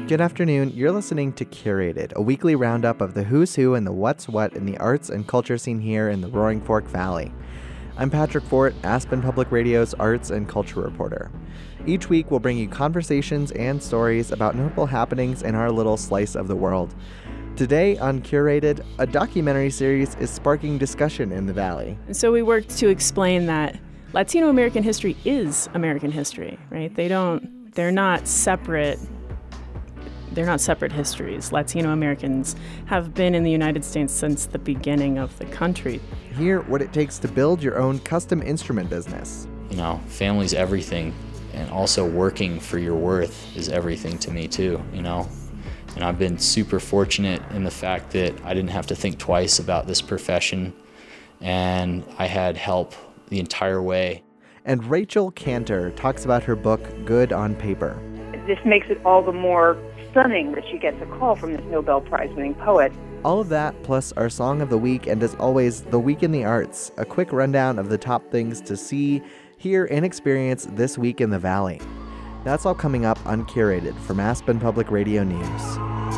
Good afternoon. You're listening to Curated, a weekly roundup of the who's who and the what's what in the arts and culture scene here in the Roaring Fork Valley. I'm Patrick Fort, Aspen Public Radio's arts and culture reporter. Each week, we'll bring you conversations and stories about notable happenings in our little slice of the world. Today on Curated, a documentary series is sparking discussion in the Valley. So we worked to explain that Latino American history is American history, right? They're not separate histories. Latino Americans have been in the United States since the beginning of the country. Hear what it takes to build your own custom instrument business. Family's everything, and also working for your worth is everything to me too, And I've been super fortunate in the fact that I didn't have to think twice about this profession, and I had help the entire way. And Rachel Cantor talks about her book, Good on Paper. This makes it all the more stunning that she gets a call from this Nobel Prize-winning poet. All of that, plus our song of the week, and as always, the week in the arts, a quick rundown of the top things to see, hear, and experience this week in the Valley. That's all coming up on Curated from Aspen Public Radio News.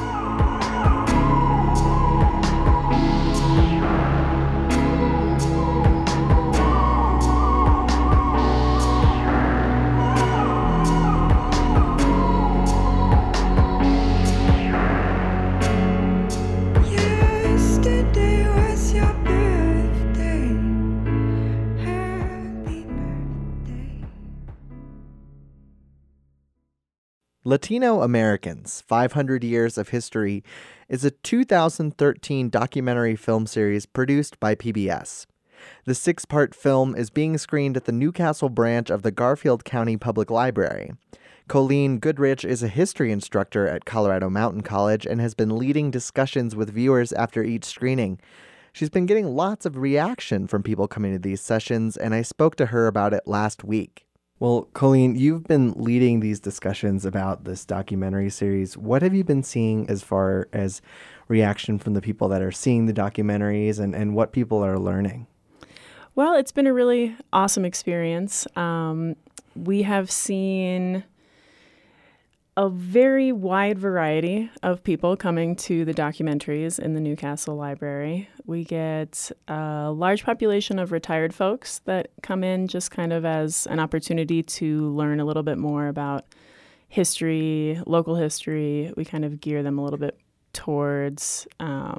Latino Americans, 500 Years of History is a 2013 documentary film series produced by PBS. The 6-part film is being screened at the Newcastle branch of the Garfield County Public Library. Colleen Goodrich is a history instructor at Colorado Mountain College and has been leading discussions with viewers after each screening. She's been getting lots of reaction from people coming to these sessions, and I spoke to her about it last week. Well, Colleen, you've been leading these discussions about this documentary series. What have you been seeing as far as reaction from the people that are seeing the documentaries and what people are learning? Well, it's been a really awesome experience. We have seen a very wide variety of people coming to the documentaries in the Newcastle Library. We get a large population of retired folks that come in just kind of as an opportunity to learn a little bit more about history, local history. We kind of gear them a little bit towards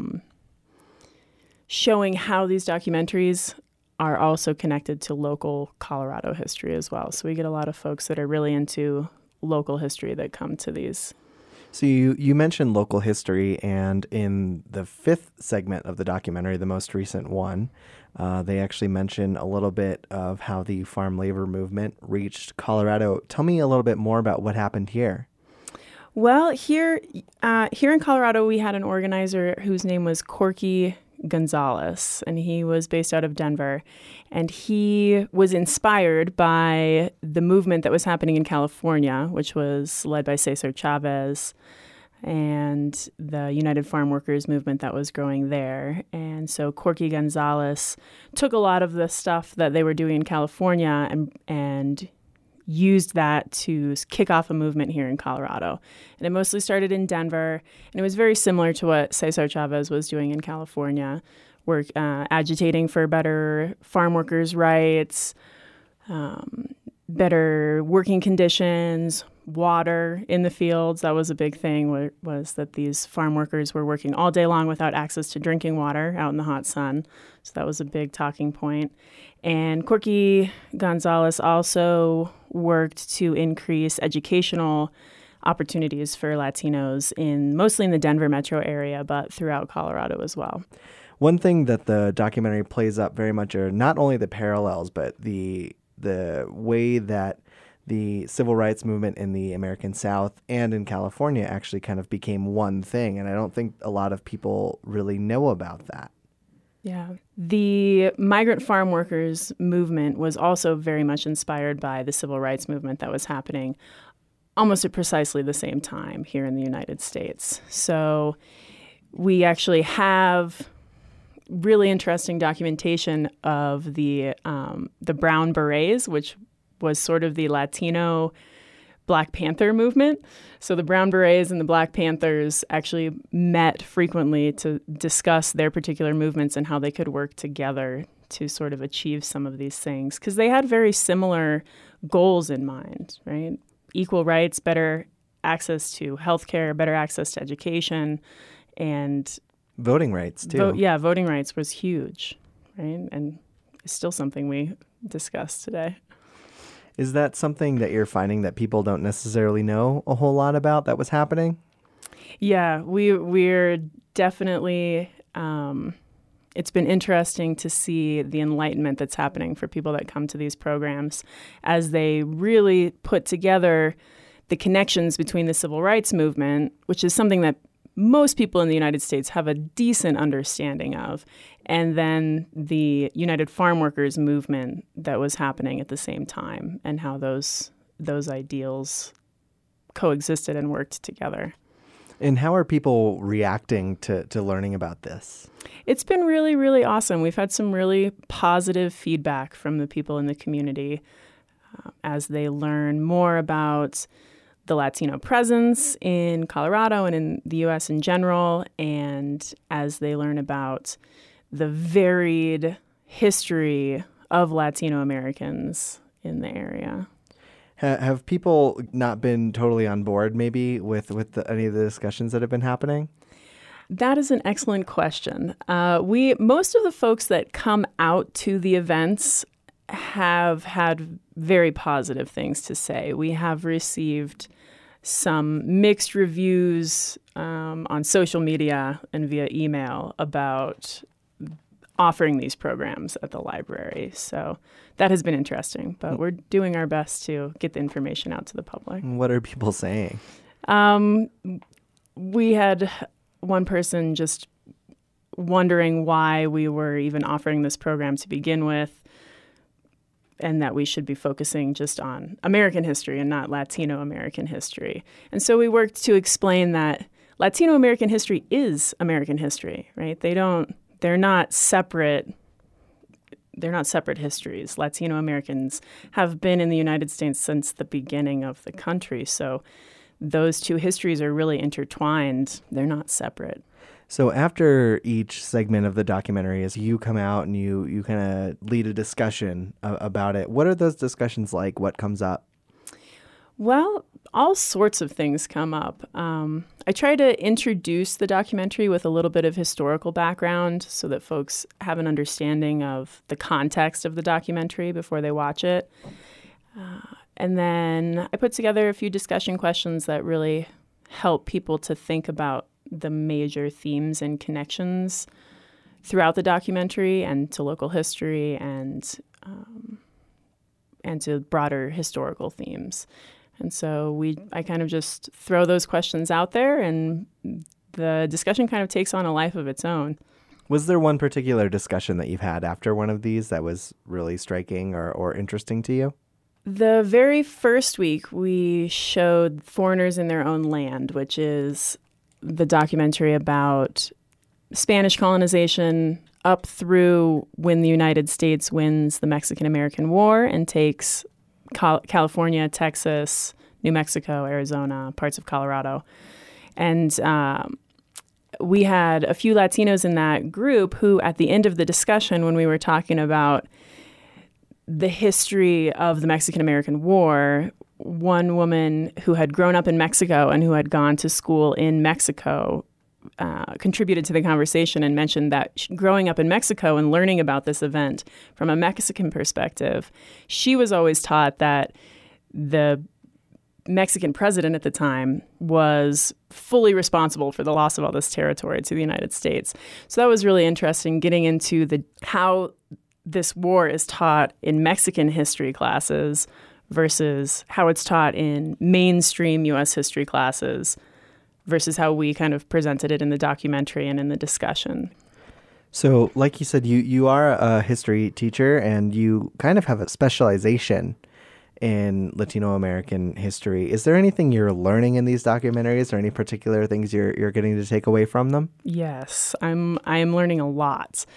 showing how these documentaries are also connected to local Colorado history as well. So we get a lot of folks that are really into local history that come to these. So you mentioned local history, and in the 5th segment of the documentary, the most recent one, they actually mention a little bit of how the farm labor movement reached Colorado. Tell me a little bit more about what happened here. Well, here in Colorado, we had an organizer whose name was Corky Gonzalez, and he was based out of Denver, and he was inspired by the movement that was happening in California, which was led by Cesar Chavez and the United Farm Workers movement that was growing there. And so Corky Gonzalez took a lot of the stuff that they were doing in California and used that to kick off a movement here in Colorado. And it mostly started in Denver, and it was very similar to what Cesar Chavez was doing in California, agitating for better farm workers' rights, better working conditions, water in the fields. That was a big thing, was that these farm workers were working all day long without access to drinking water out in the hot sun. So that was a big talking point. And Corky Gonzalez also worked to increase educational opportunities for Latinos mostly in the Denver metro area, but throughout Colorado as well. One thing that the documentary plays up very much are not only the parallels, but the way that the civil rights movement in the American South and in California actually kind of became one thing. And I don't think a lot of people really know about that. Yeah. The migrant farm workers movement was also very much inspired by the civil rights movement that was happening almost at precisely the same time here in the United States. So we actually have really interesting documentation of the Brown Berets, which was sort of the Latino Black Panther movement. So the Brown Berets and the Black Panthers actually met frequently to discuss their particular movements and how they could work together to sort of achieve some of these things, because they had very similar goals in mind, right? Equal rights, better access to healthcare, better access to education, and voting rights too. Voting rights was huge, right? And it's still something we discuss today. Is that something that you're finding that people don't necessarily know a whole lot about that was happening? Yeah, we're definitely, it's been interesting to see the enlightenment that's happening for people that come to these programs as they really put together the connections between the civil rights movement, which is something that most people in the United States have a decent understanding of, and then the United Farm Workers movement that was happening at the same time, and how those ideals coexisted and worked together. And how are people reacting to learning about this? It's been really, really awesome. We've had some really positive feedback from the people in the community as they learn more about the Latino presence in Colorado and in the U.S. in general, and as they learn about the varied history of Latino Americans in the area. Have people not been totally on board maybe with any of the discussions that have been happening? That is an excellent question. Most of the folks that come out to the events have had very positive things to say. We have received some mixed reviews on social media and via email about offering these programs at the library. So that has been interesting, but we're doing our best to get the information out to the public. What are people saying? We had one person just wondering why we were even offering this program to begin with, and that we should be focusing just on American history and not Latino American history. And so we worked to explain that Latino American history is American history, right? They're not separate histories. Latino Americans have been in the United States since the beginning of the country. So those two histories are really intertwined. They're not separate. So after each segment of the documentary, as you come out and you kind of lead a discussion about it, what are those discussions like? What comes up? Well, all sorts of things come up. I try to introduce the documentary with a little bit of historical background so that folks have an understanding of the context of the documentary before they watch it. And then I put together a few discussion questions that really help people to think about the major themes and connections throughout the documentary and to local history and to broader historical themes. And so I kind of just throw those questions out there, and the discussion kind of takes on a life of its own. Was there one particular discussion that you've had after one of these that was really striking or interesting to you? The very first week, we showed Foreigners in Their Own Land, which is the documentary about Spanish colonization up through when the United States wins the Mexican-American War and takes California, Texas, New Mexico, Arizona, parts of Colorado. And we had a few Latinos in that group who, at the end of the discussion, when we were talking about the history of the Mexican-American War, one woman who had grown up in Mexico and who had gone to school in Mexico contributed to the conversation and mentioned that growing up in Mexico and learning about this event from a Mexican perspective, she was always taught that the Mexican president at the time was fully responsible for the loss of all this territory to the United States. So that was really interesting, getting into how this war is taught in Mexican history classes versus how it's taught in mainstream U.S. history classes versus how we kind of presented it in the documentary and in the discussion. So like you said, you are a history teacher and you kind of have a specialization in Latino American history. Is there anything you're learning in these documentaries or any particular things you're getting to take away from them? Yes, I am learning a lot.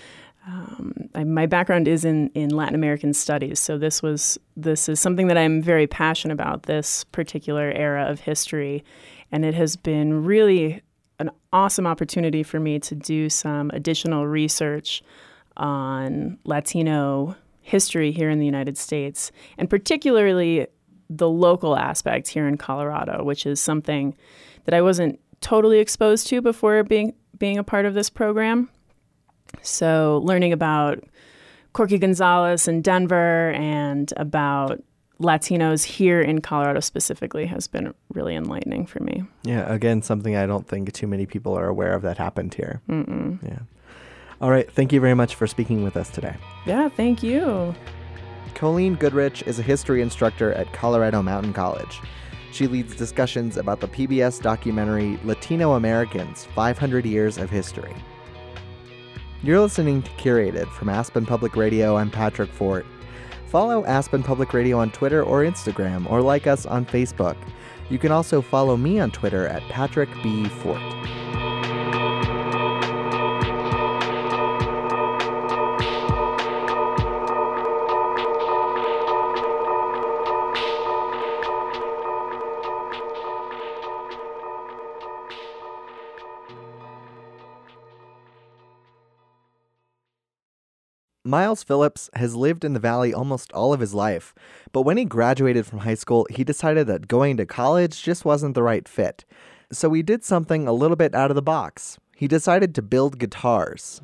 My background is in Latin American studies, so this is something that I'm very passionate about, this particular era of history, and it has been really an awesome opportunity for me to do some additional research on Latino history here in the United States, and particularly the local aspect here in Colorado, which is something that I wasn't totally exposed to before being a part of this program. So learning about Corky Gonzalez in Denver and about Latinos here in Colorado specifically has been really enlightening for me. Yeah, again, something I don't think too many people are aware of that happened here. Mm-mm. Yeah. All right, thank you very much for speaking with us today. Yeah, thank you. Colleen Goodrich is a history instructor at Colorado Mountain College. She leads discussions about the PBS documentary Latino Americans, 500 Years of History. You're listening to Curated from Aspen Public Radio. I'm Patrick Fort. Follow Aspen Public Radio on Twitter or Instagram, or like us on Facebook. You can also follow me on Twitter at Patrick B. Fort. Miles Phillips has lived in the Valley almost all of his life, but when he graduated from high school, he decided that going to college just wasn't the right fit. So he did something a little bit out of the box. He decided to build guitars.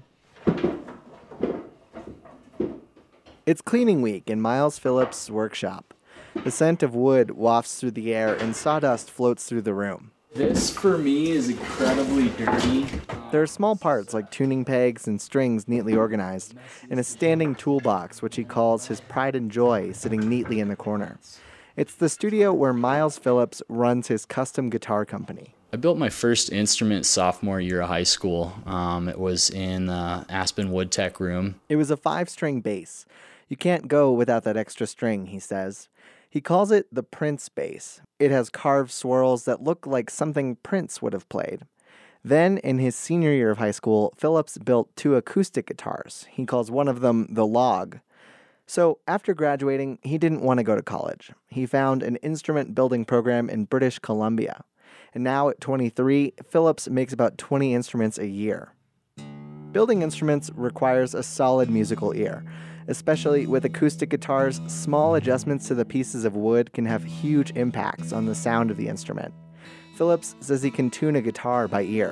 It's cleaning week in Miles Phillips' workshop. The scent of wood wafts through the air and sawdust floats through the room. This, for me, is incredibly dirty. There are small parts like tuning pegs and strings neatly organized, and a standing toolbox, which he calls his pride and joy, sitting neatly in the corner. It's the studio where Miles Phillips runs his custom guitar company. I built my first instrument sophomore year of high school. It was in the Aspen Wood Tech room. It was a 5-string bass. You can't go without that extra string, he says. He calls it the Prince bass. It has carved swirls that look like something Prince would have played. Then, in his senior year of high school, Phillips built 2 acoustic guitars. He calls one of them the Log. So, after graduating, he didn't want to go to college. He found an instrument building program in British Columbia. And now, at 23, Phillips makes about 20 instruments a year. Building instruments requires a solid musical ear. Especially with acoustic guitars, small adjustments to the pieces of wood can have huge impacts on the sound of the instrument. Phillips says he can tune a guitar by ear.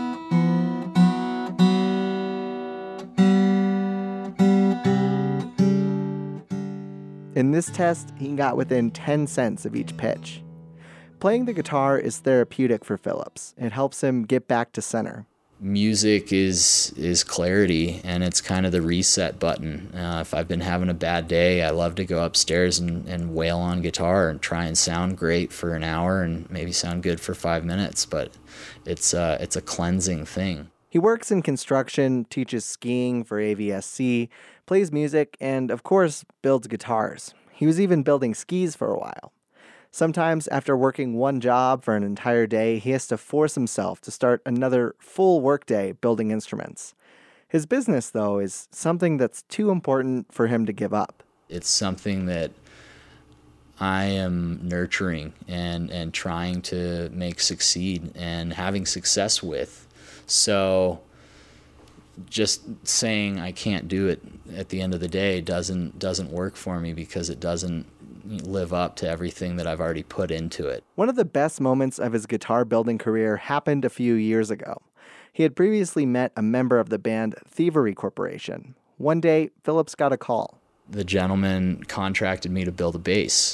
In this test, he got within 10 cents of each pitch. Playing the guitar is therapeutic for Phillips. It helps him get back to center. Music is clarity, and it's kind of the reset button. If I've been having a bad day, I love to go upstairs and wail on guitar and try and sound great for an hour and maybe sound good for 5 minutes, but it's a cleansing thing. He works in construction, teaches skiing for AVSC, plays music, and of course, builds guitars. He was even building skis for a while. Sometimes, after working one job for an entire day, he has to force himself to start another full workday building instruments. His business, though, is something that's too important for him to give up. It's something that I am nurturing and trying to make succeed and having success with. So just saying I can't do it at the end of the day doesn't work for me, because it doesn't live up to everything that I've already put into it. One of the best moments of his guitar building career happened a few years ago. He had previously met a member of the band Thievery Corporation. One day, Phillips got a call. The gentleman contracted me to build a bass.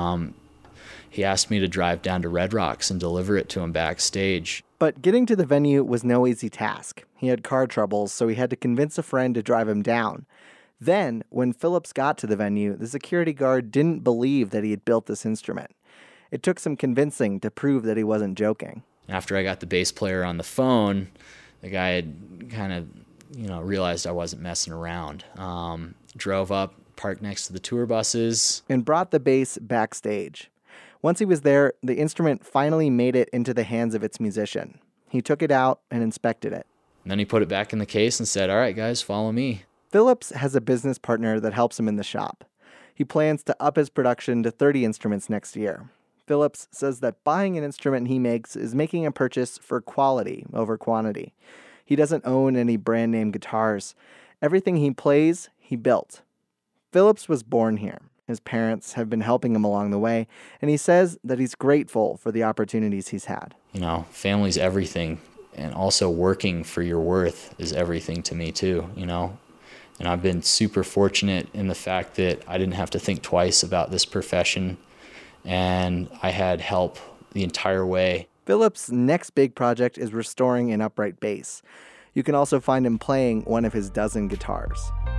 He asked me to drive down to Red Rocks and deliver it to him backstage. But getting to the venue was no easy task. He had car troubles, so he had to convince a friend to drive him down. Then, when Phillips got to the venue, the security guard didn't believe that he had built this instrument. It took some convincing to prove that he wasn't joking. After I got the bass player on the phone, the guy had kind of, realized I wasn't messing around. Drove up, parked next to the tour buses, and brought the bass backstage. Once he was there, the instrument finally made it into the hands of its musician. He took it out and inspected it. And then he put it back in the case and said, "All right, guys, follow me." Phillips has a business partner that helps him in the shop. He plans to up his production to 30 instruments next year. Phillips says that buying an instrument he makes is making a purchase for quality over quantity. He doesn't own any brand name guitars. Everything he plays, he built. Phillips was born here. His parents have been helping him along the way, and he says that he's grateful for the opportunities he's had. Family's everything, and also working for your worth is everything to me too, And I've been super fortunate in the fact that I didn't have to think twice about this profession, and I had help the entire way. Phillips' next big project is restoring an upright bass. You can also find him playing one of his dozen guitars.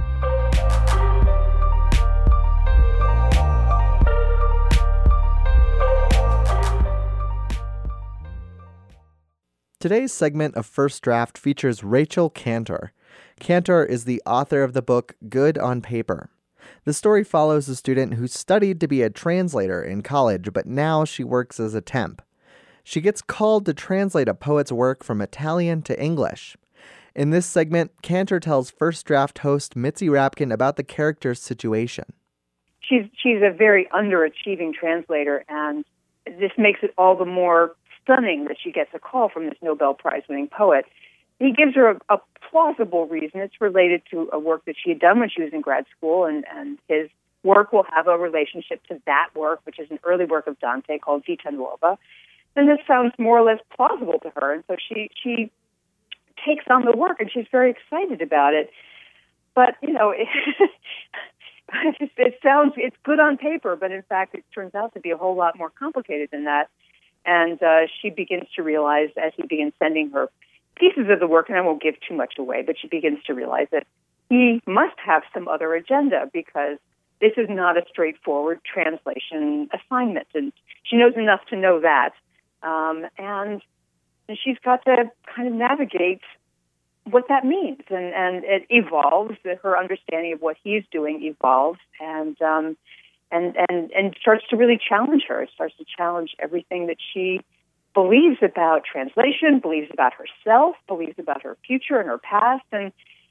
Today's segment of First Draft features Rachel Cantor. Cantor is the author of the book Good on Paper. The story follows a student who studied to be a translator in college, but now she works as a temp. She gets called to translate a poet's work from Italian to English. In this segment, Cantor tells First Draft host Mitzi Rapkin about the character's situation. She's a very underachieving translator, and this makes it all the more stunning that she gets a call from this Nobel Prize-winning poet. He gives her a plausible reason. It's related to a work that she had done when she was in grad school, and his work will have a relationship to that work, which is an early work of Dante called Vita Nuova. And this sounds more or less plausible to her, and so she takes on the work, and she's very excited about it. But, it's good on paper, but in fact it turns out to be a whole lot more complicated than that. And she begins to realize, as he begins sending her pieces of the work, and I won't give too much away, but she begins to realize that he must have some other agenda, because this is not a straightforward translation assignment. And she knows enough to know that. And she's got to kind of navigate what that means. And it evolves. Her understanding of what he's doing evolves. And starts to really challenge her. It starts to challenge everything that she believes about translation, believes about herself, believes about her future and her past, and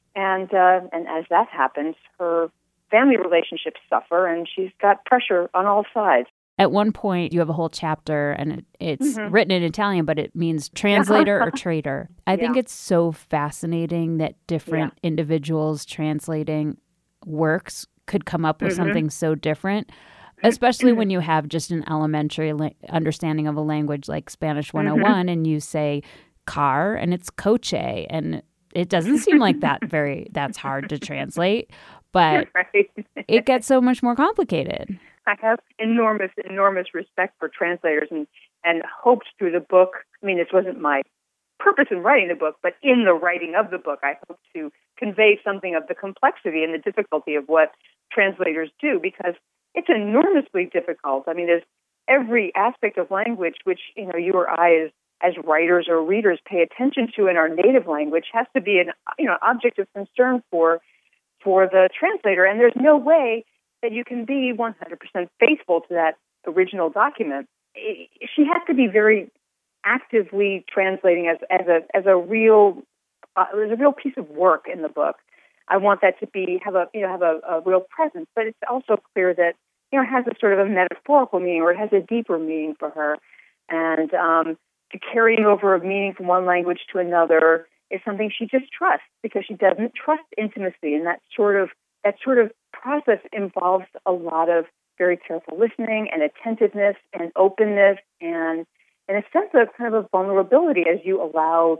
as that happens, her family relationships suffer, and she's got pressure on all sides. At one point, you have a whole chapter, and it's written in Italian, but it means translator or trader. I think it's so fascinating that different individuals translating works could come up with something so different, especially when you have just an elementary understanding of a language like Spanish 101 and you say car and it's coche, and it doesn't seem like that's hard to translate, but it gets so much more complicated. I have enormous respect for translators and hoped through the book. I mean, this wasn't my purpose in writing the book, but in the writing of the book, I hope to convey something of the complexity and the difficulty of what translators do, because it's enormously difficult. I mean, there's every aspect of language which, you or I as writers or readers pay attention to in our native language has to be an object of concern for the translator. And there's no way that you can be 100% faithful to that original document. She has to be very actively translating as a real piece of work in the book. I want that to have a real presence, but it's also clear that it has a sort of a metaphorical meaning, or it has a deeper meaning for her, and the carrying over of meaning from one language to another is something she just trusts, because she doesn't trust intimacy, and that sort of process involves a lot of very careful listening and attentiveness and openness and a sense of kind of a vulnerability as you allow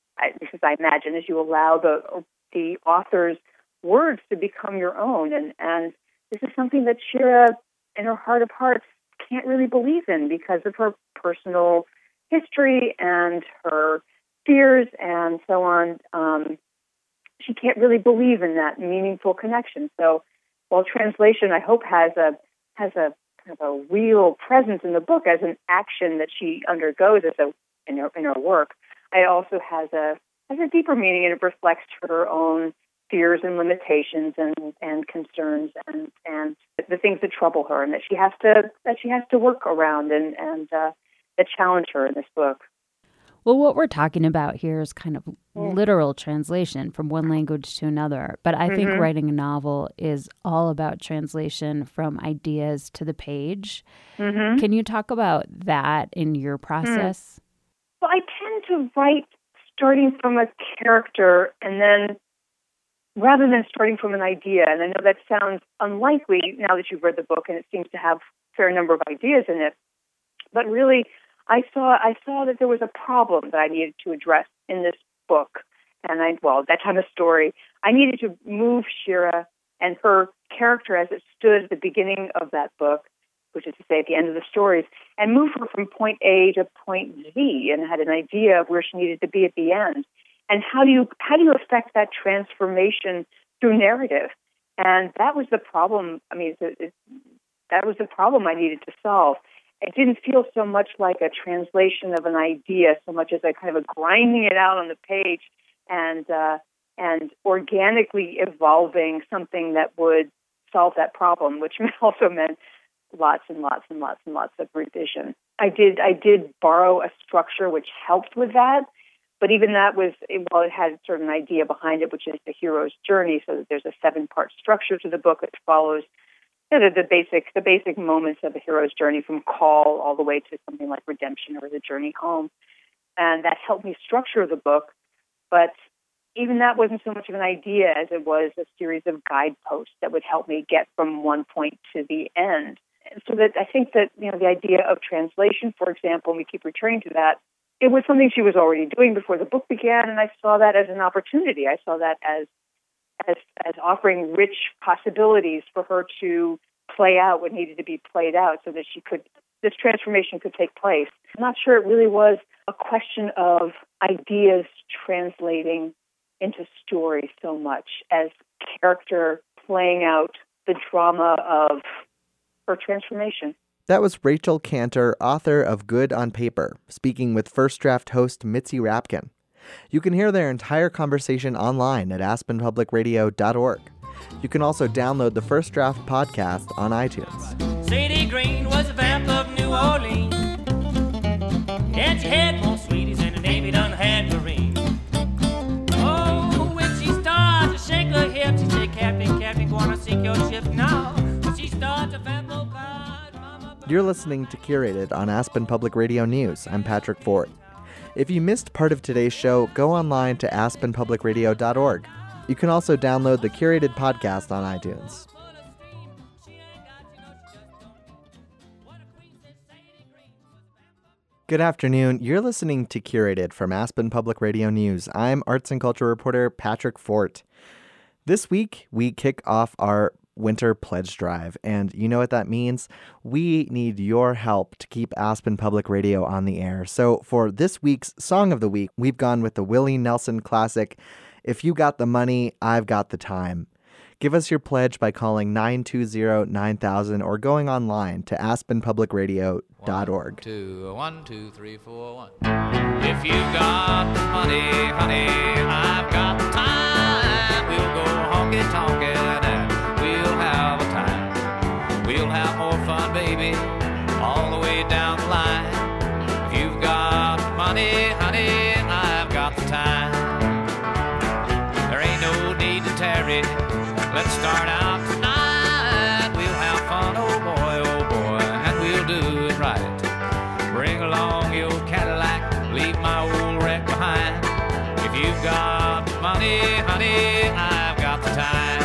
the author's words to become your own. And this is something that Shira, in her heart of hearts, can't really believe in because of her personal history and her fears and so on. She can't really believe in that meaningful connection. So while translation, I hope, has a kind of a real presence in the book as an action that she undergoes in her work, it also has a deeper meaning, and it reflects her own fears and limitations and concerns and the things that trouble her and that she has to work around and that challenge her in this book. Well, what we're talking about here is kind of literal translation from one language to another. But I think writing a novel is all about translation from ideas to the page. Can you talk about that in your process? Well, I tend to write starting from a character and then rather than starting from an idea. And I know that sounds unlikely now that you've read the book and it seems to have a fair number of ideas in it. But really, I saw that there was a problem that I needed to address in this book. And that time of story, I needed to move Shira and her character as it stood at the beginning of that book, which is to say at the end of the stories, and move her from point A to point Z, and had an idea of where she needed to be at the end. And how do you affect that transformation through narrative? And that was the problem. I mean, that was the problem I needed to solve. It didn't feel so much like a translation of an idea, so much as a kind of a grinding it out on the page and organically evolving something that would solve that problem, which also meant lots and lots and lots and lots of revision. I did borrow a structure which helped with that, but even that it had sort of an idea behind it, which is the hero's journey, so that there's a 7-part structure to the book that follows the basic moments of a hero's journey from call all the way to something like redemption or the journey home. And that helped me structure the book, but even that wasn't so much of an idea as it was a series of guideposts that would help me get from one point to the end. So that I think that, the idea of translation, for example, and we keep returning to that, it was something she was already doing before the book began, and I saw that as an opportunity. I saw that as offering rich possibilities for her to play out what needed to be played out so that this transformation could take place. I'm not sure it really was a question of ideas translating into story so much as character playing out the drama of her transformation. That was Rachel Cantor, author of Good on Paper, speaking with First Draft host Mitzi Rapkin. You can hear their entire conversation online at aspenpublicradio.org. You can also download the First Draft podcast on iTunes. Sadie Green was a vamp of New Orleans, and she had more sweeties than the Navy done had Marine. Oh, when she started to shake her hips, she said, Captain, Captain, gonna sink your ship now. When she started to vamp her cars, Mama... You're listening to Curated on Aspen Public Radio News. I'm Patrick Ford. If you missed part of today's show, go online to aspenpublicradio.org. You can also download the Curated podcast on iTunes. Good afternoon. You're listening to Curated from Aspen Public Radio News. I'm arts and culture reporter Patrick Fort. This week, we kick off our winter pledge drive, and you know what that means? We need your help to keep Aspen Public Radio on the air. So for this week's Song of the Week, we've gone with the Willie Nelson classic, If You Got the Money, I've Got the Time. Give us your pledge by calling 920-9000 or going online to aspenpublicradio.org. 1, 2, 3, 4, 1. If you got the money, honey, I've got the time. We'll go honky-tonkin' and we'll have a time. We'll have more fun, baby, all the way down the line. If you've got the money, honey, I've got the time. There ain't no need to tarry. Let's start out tonight. We'll have fun, oh boy, and we'll do it right. Bring along your Cadillac, leave my old wreck behind. If you've got money, honey, I've got the time.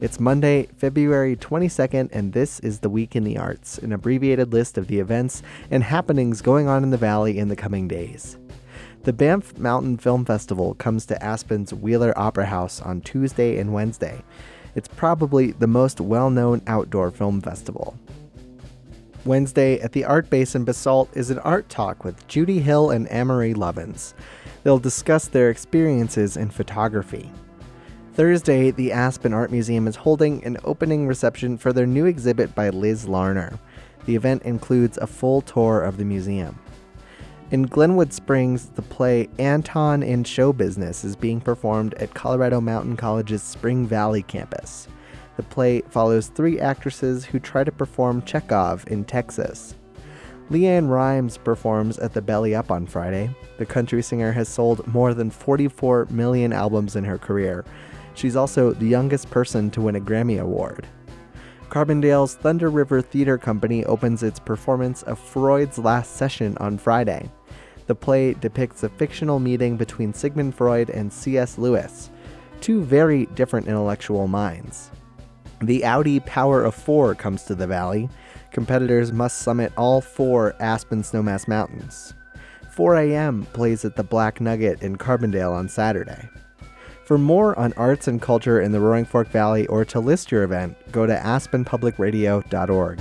It's Monday, February 22nd, and this is The Week in the Arts, an abbreviated list of the events and happenings going on in the Valley in the coming days. The Banff Mountain Film Festival comes to Aspen's Wheeler Opera House on Tuesday and Wednesday. It's probably the most well-known outdoor film festival. Wednesday at the Art Base in Basalt is an art talk with Judy Hill and Amory Lovins. They'll discuss their experiences in photography. Thursday, the Aspen Art Museum is holding an opening reception for their new exhibit by Liz Larner. The event includes a full tour of the museum. In Glenwood Springs, the play Anton in Show Business is being performed at Colorado Mountain College's Spring Valley campus. The play follows 3 actresses who try to perform Chekhov in Texas. Leanne Rimes performs at the Belly Up on Friday. The country singer has sold more than 44 million albums in her career. She's also the youngest person to win a Grammy Award. Carbondale's Thunder River Theater Company opens its performance of Freud's Last Session on Friday. The play depicts a fictional meeting between Sigmund Freud and C.S. Lewis, 2 very different intellectual minds. The Audi Power of 4 comes to the Valley. Competitors must summit all 4 Aspen Snowmass Mountains. 4 a.m. plays at the Black Nugget in Carbondale on Saturday. For more on arts and culture in the Roaring Fork Valley or to list your event, go to aspenpublicradio.org.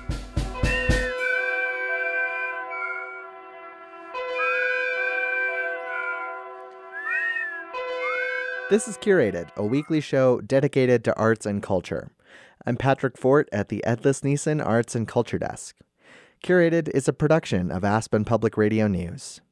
This is Curated, a weekly show dedicated to arts and culture. I'm Patrick Fort at the Edlis Neeson Arts and Culture Desk. Curated is a production of Aspen Public Radio News.